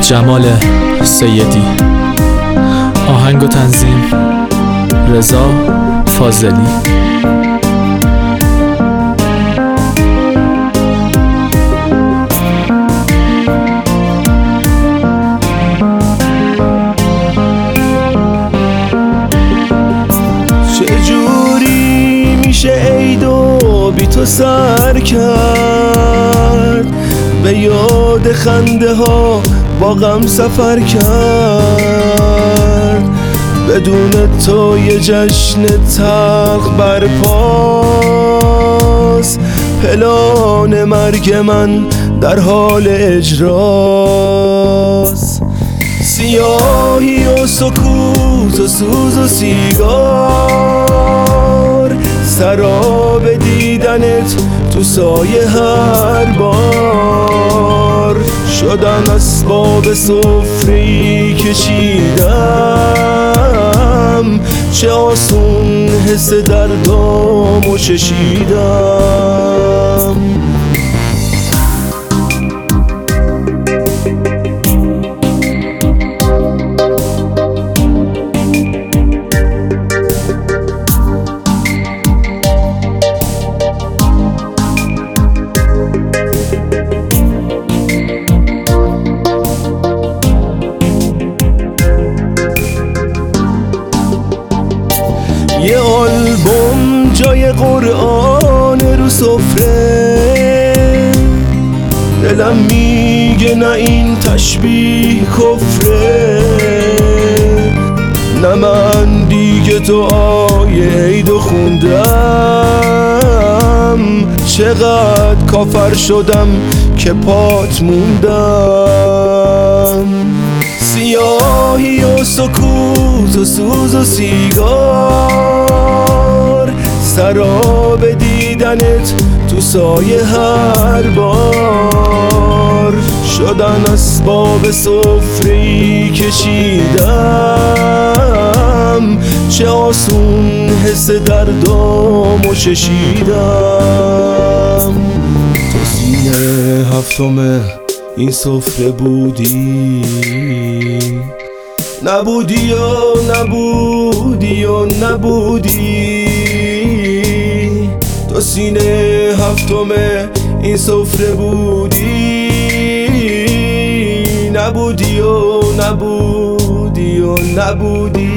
جمال سیدی. آهنگ و تنظیم رضا فاضلی. چجوری میشه عیدو بی تو سر کرد، به یاد خنده ها با غم سفر کرد، بدون تو یه جشن تلخ برپاست، پلان مرگ من در حال اجراست. سیاهی و سکوت و سوز و سیگار، سراب دیدنت تو سایه هر بار، شدن اسباب سفره‌ای کشیدم، چه آسون حس دردامو چشیدم. یه آلبوم جای قرآن رو سفره، دلم میگه نه این تشبیه کفره، نه من دیگه دعای عیدو خوندم، چقدر کافر شدم که پات موندم. سیاهی و سکوت و سوز و سیگار، سراب دیدنت تو سایه هر بار، شدن اسباب سفره‌ای کشیدم، چه آسون حس دردامو چشیدم. تو سینه هفتم این سفره بودی، نبودی و نبودی و نبودی، تو سینه هفتم این سفره بودی، نبودی و نبودی و نبودی.